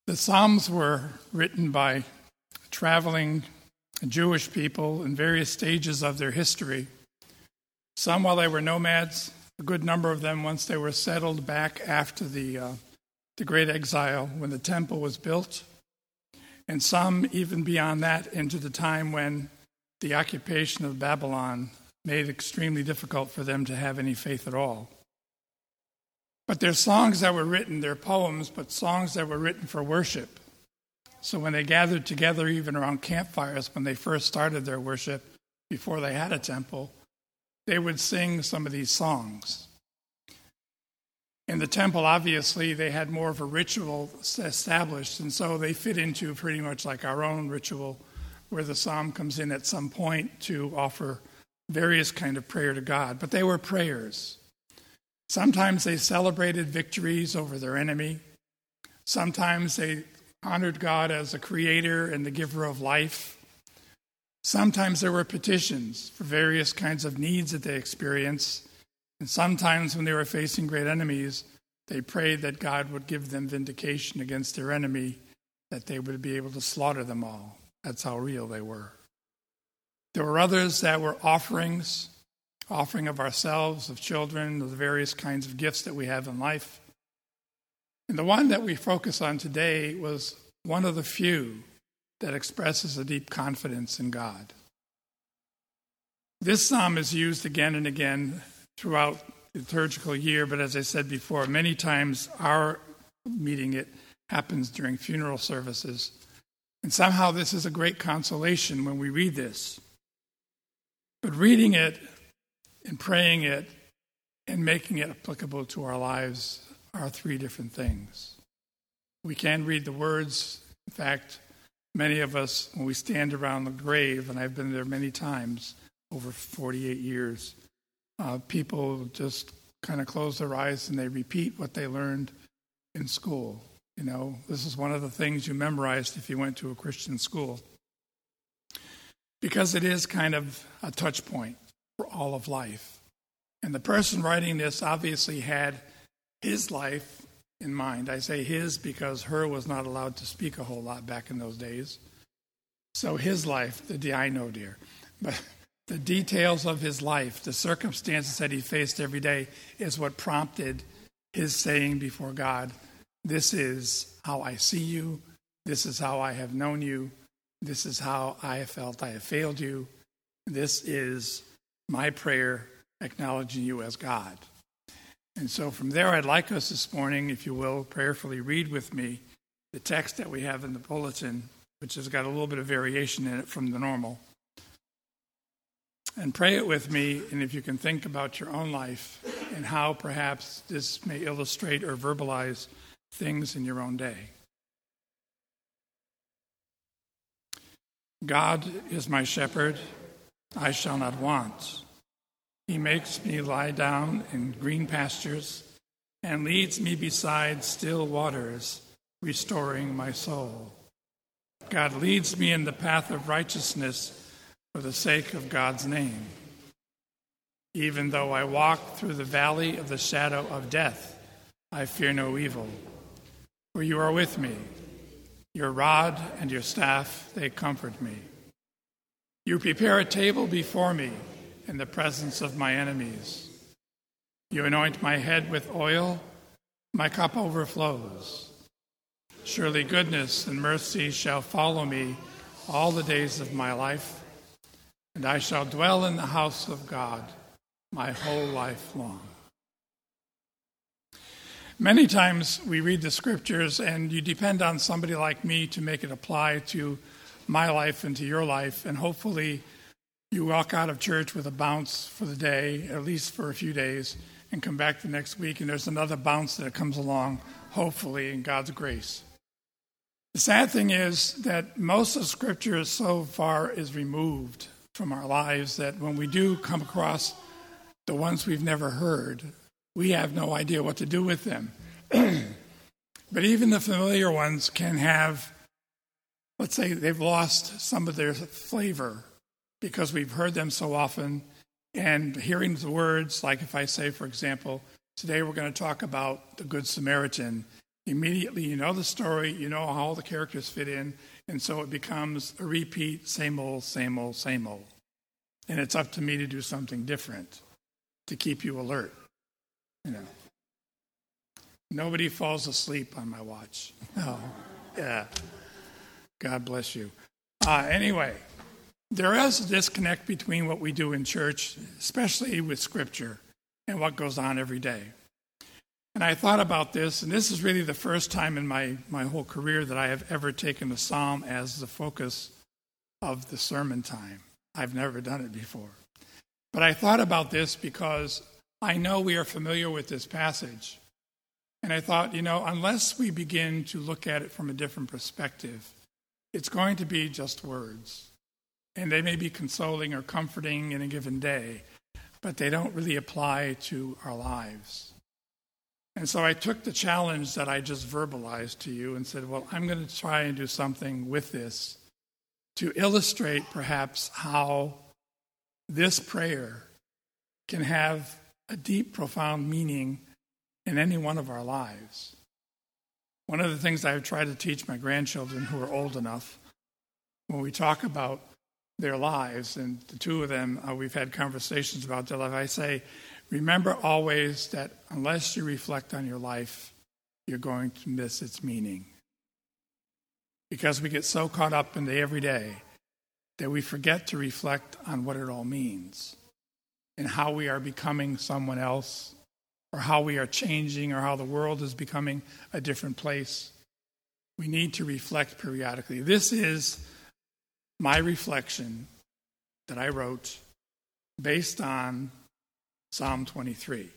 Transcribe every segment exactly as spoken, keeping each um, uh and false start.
The Psalms were written by traveling Jewish people in various stages of their history. Some while they were nomads, a good number of them once they were settled back after the, uh, the Great Exile when the temple was built, and some even beyond that into the time when the occupation of Babylon made it extremely difficult for them to have any faith at all. But they're songs that were written, they're poems, but songs that were written for worship. So when they gathered together, even around campfires, when they first started their worship, before they had a temple, they would sing some of these songs. In the temple, obviously, they had more of a ritual established, and so they fit into pretty much like our own ritual, where the psalm comes in at some point to offer various kind of prayer to God. But they were prayers. Sometimes they celebrated victories over their enemy. Sometimes they honored God as the creator and the giver of life. Sometimes there were petitions for various kinds of needs that they experienced. And sometimes when they were facing great enemies, they prayed that God would give them vindication against their enemy, that they would be able to slaughter them all. That's how real they were. There were others that were offerings, offering of ourselves, of children, of the various kinds of gifts that we have in life. And the one that we focus on today was one of the few that expresses a deep confidence in God. This psalm is used again and again throughout the liturgical year, but as I said before, many times our meeting it happens during funeral services. And somehow this is a great consolation when we read this. But reading it and praying it and making it applicable to our lives are three different things. We can read the words. In fact, many of us, when we stand around the grave, and I've been there many times over forty-eight years, uh, people just kind of close their eyes and they repeat what they learned in school. You know, this is one of the things you memorized if you went to a Christian school, because it is kind of a touch point for all of life. And the person writing this obviously had his life in mind. I say his because her was not allowed to speak a whole lot back in those days. So his life, the I know, dear, but the details of his life, the circumstances that he faced every day is what prompted his saying before God, this is how I see you, this is how I have known you, this is how I have felt I have failed you, this is my prayer acknowledging you as God. And so from there, I'd like us this morning, if you will, prayerfully read with me the text that we have in the bulletin, which has got a little bit of variation in it from the normal. And pray it with me, and if you can think about your own life and how perhaps this may illustrate or verbalize things in your own day. God is my shepherd, I shall not want. He makes me lie down in green pastures and leads me beside still waters, restoring my soul. God leads me in the path of righteousness for the sake of God's name. Even though I walk through the valley of the shadow of death, I fear no evil, for you are with me. Your rod and your staff, they comfort me. You prepare a table before me in the presence of my enemies. You anoint my head with oil, my cup overflows. Surely goodness and mercy shall follow me all the days of my life, and I shall dwell in the house of God my whole life long. Many times we read the scriptures and you depend on somebody like me to make it apply to my life and to your life, and hopefully you walk out of church with a bounce for the day, at least for a few days, and come back the next week, and there's another bounce that comes along, hopefully, in God's grace. The sad thing is that most of Scripture so far is removed from our lives that when we do come across the ones we've never heard, we have no idea what to do with them. But even the familiar ones can have, let's say they've lost some of their flavor, because we've heard them so often, and hearing the words, like if I say, for example, today we're going to talk about the Good Samaritan, Immediately you know the story, you know how all the characters fit in, and so it becomes a repeat, same old, same old, same old. And it's up to me to do something different to keep you alert. You know. Nobody falls asleep on my watch. Oh, yeah. God bless you. Uh, anyway, there is a disconnect between what we do in church, especially with Scripture, and what goes on every day. And I thought about this, and this is really the first time in my, my whole career that I have ever taken a psalm as the focus of the sermon time. I've never done it before. But I thought about this because I know we are familiar with this passage. And I thought, you know, unless we begin to look at it from a different perspective, it's going to be just words. And they may be consoling or comforting in a given day, but they don't really apply to our lives. And so I took the challenge that I just verbalized to you and said, well, I'm going to try and do something with this to illustrate perhaps how this prayer can have a deep, profound meaning in any one of our lives. One of the things I've tried to teach my grandchildren who are old enough, when we talk about their lives, and the two of them, uh, we've had conversations about their life, I say, remember always that unless you reflect on your life, you're going to miss its meaning. Because we get so caught up in the everyday that we forget to reflect on what it all means and how we are becoming someone else, or how we are changing, or how the world is becoming a different place. We need to reflect periodically. This is my reflection that I wrote based on Psalm twenty-three.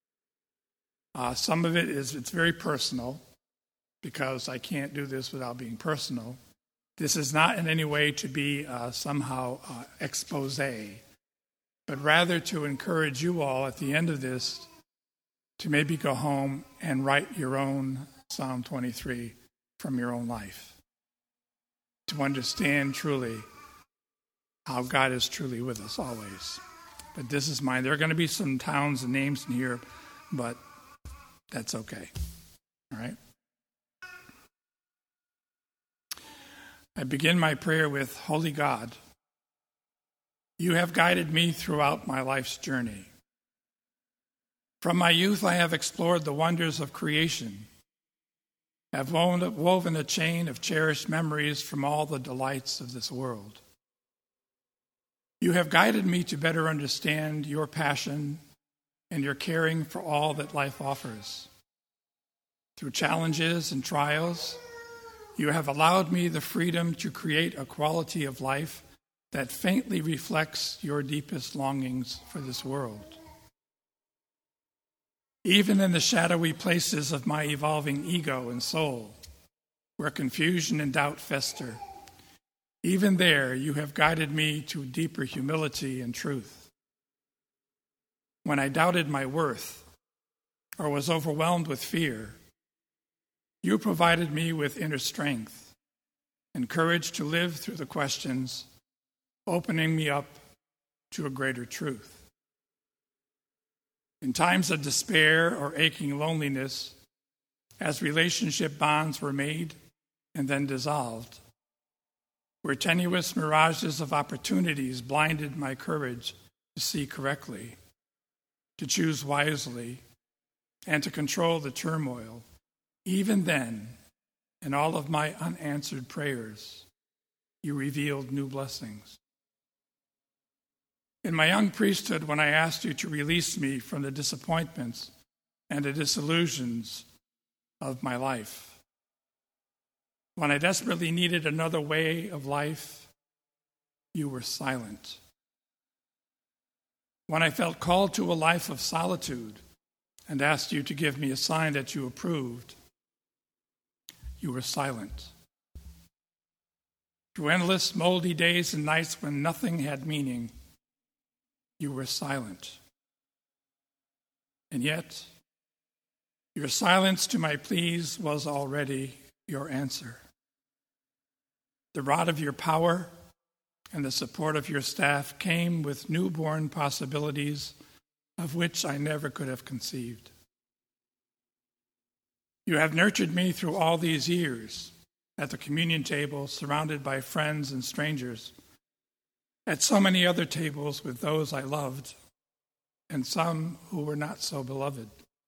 Uh, some of it is, it's very personal, because I can't do this without being personal. This is not in any way to be uh, somehow uh, expose, but rather to encourage you all at the end of this to maybe go home and write your own Psalm twenty-three from your own life, to understand truly how God is truly with us always. But this is mine. There are going to be some towns and names in here, but that's okay. All right? I begin my prayer with, Holy God, you have guided me throughout my life's journey. From my youth, I have explored the wonders of creation, have woven a chain of cherished memories from all the delights of this world. You have guided me to better understand your passion and your caring for all that life offers. Through challenges and trials, you have allowed me the freedom to create a quality of life that faintly reflects your deepest longings for this world. Even in the shadowy places of my evolving ego and soul, where confusion and doubt fester, even there you have guided me to deeper humility and truth. When I doubted my worth or was overwhelmed with fear, you provided me with inner strength and courage to live through the questions, opening me up to a greater truth. In times of despair or aching loneliness, as relationship bonds were made and then dissolved, where tenuous mirages of opportunities blinded my courage to see correctly, to choose wisely, and to control the turmoil, even then, in all of my unanswered prayers, you revealed new blessings. In my young priesthood, when I asked you to release me from the disappointments and the disillusions of my life, when I desperately needed another way of life, you were silent. When I felt called to a life of solitude and asked you to give me a sign that you approved, you were silent. Through endless, moldy days and nights when nothing had meaning, you were silent. And yet, your silence to my pleas was already your answer. The rod of your power and the support of your staff came with newborn possibilities of which I never could have conceived. You have nurtured me through all these years at the communion table, surrounded by friends and strangers, at so many other tables with those I loved and some who were not so beloved.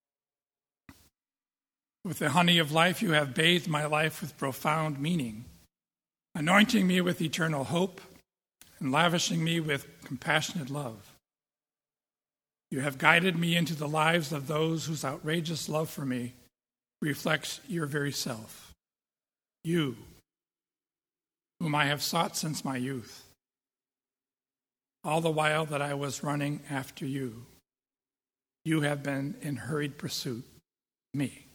With the honey of life, you have bathed my life with profound meaning, anointing me with eternal hope and lavishing me with compassionate love. You have guided me into the lives of those whose outrageous love for me reflects your very self. You, whom I have sought since my youth, all the while that I was running after you. You have been in hurried pursuit of me.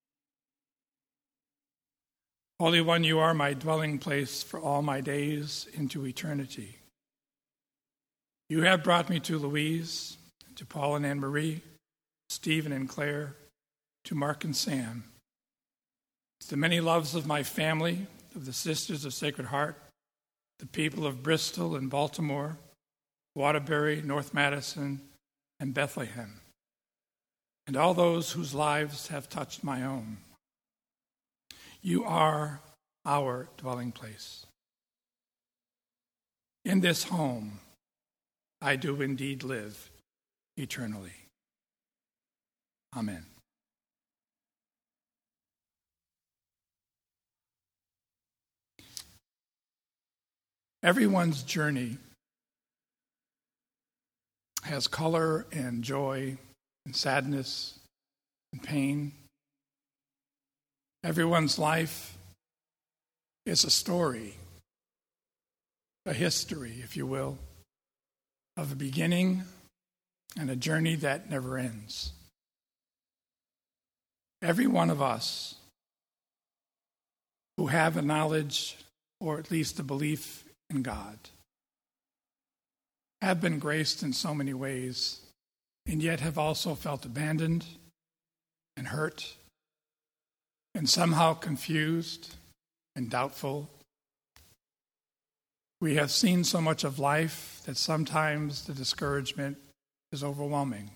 Holy One, you are my dwelling place for all my days into eternity. You have brought me to Louise, to Paul and Anne-Marie, Stephen and Claire, to Mark and Sam, to the many loves of my family, of the Sisters of Sacred Heart, the people of Bristol and Baltimore, Waterbury, North Madison, and Bethlehem, and all those whose lives have touched my own. You are our dwelling place. In this home, I do indeed live eternally. Amen. Everyone's journey has color and joy and sadness and pain. Everyone's life is a story, a history, if you will, of a beginning and a journey that never ends. Every one of us who have a knowledge or at least a belief in God have been graced in so many ways, and yet have also felt abandoned and hurt and somehow confused and doubtful. We have seen so much of life that sometimes the discouragement is overwhelming.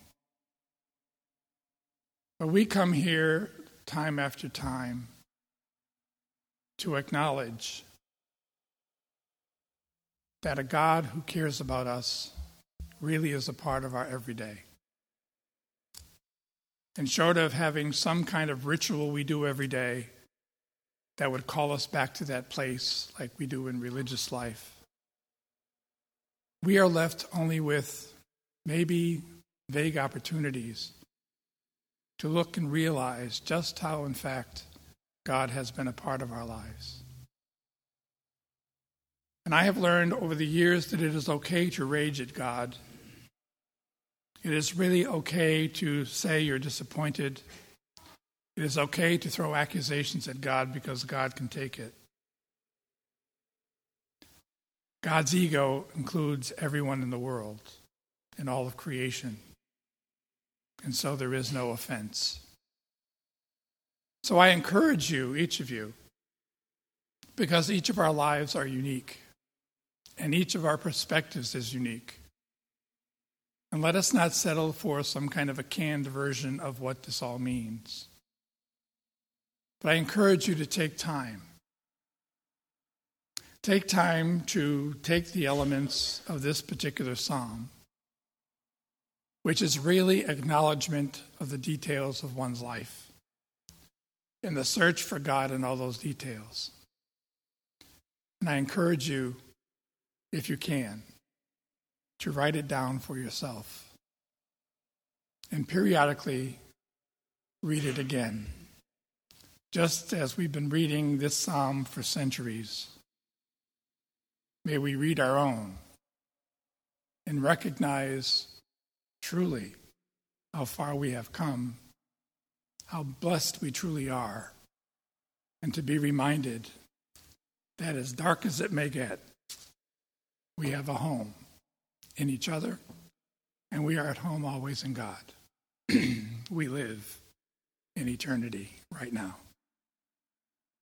But we come here time after time to acknowledge that a God who cares about us really is a part of our everyday. And short of having some kind of ritual we do every day that would call us back to that place like we do in religious life, we are left only with maybe vague opportunities to look and realize just how, in fact, God has been a part of our lives. And I have learned over the years that it is okay to rage at God. It is really okay to say you're disappointed. It is okay to throw accusations at God because God can take it. God's ego includes everyone in the world and all of creation. And so there is no offense. So I encourage you, each of you, because each of our lives are unique and each of our perspectives is unique. And let us not settle for some kind of a canned version of what this all means. But I encourage you to take time. Take time to take the elements of this particular psalm, which is really acknowledgement of the details of one's life and the search for God in all those details. And I encourage you, if you can, to write it down for yourself and periodically read it again. Just as we've been reading this psalm for centuries, may we read our own and recognize truly how far we have come, how blessed we truly are, and to be reminded that as dark as it may get, we have a home in each other, and we are at home always in God. We live in eternity right now.